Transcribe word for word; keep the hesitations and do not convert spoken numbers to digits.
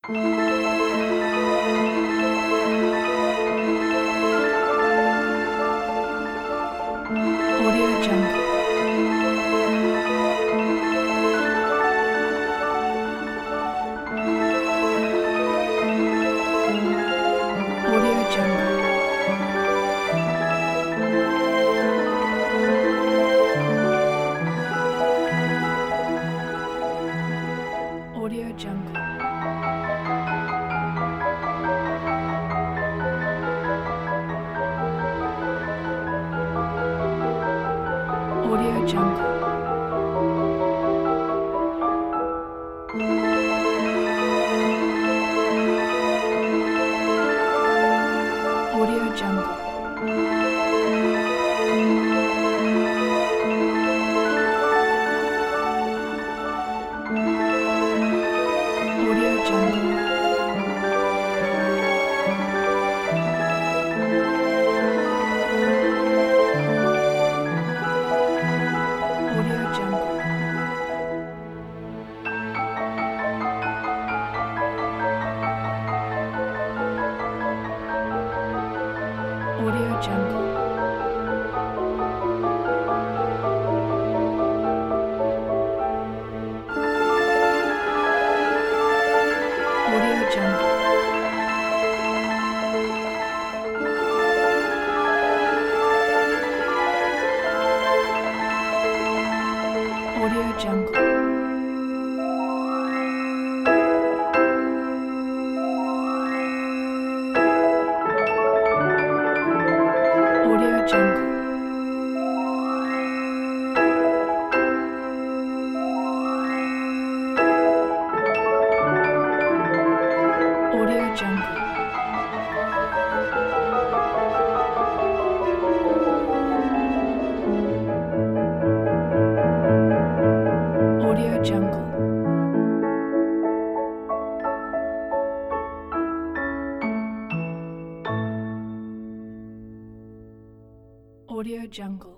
Audio Jungle. Audio Jungle. Audio Jungle. Audio Jungle. Audio Jungle. Audio Jungle. Audio Jungle. Audio Jungle. Audio Jungle. Audio Jungle. Audio Jungle. Audio Jungle. Audio Jungle. Audio Jungle.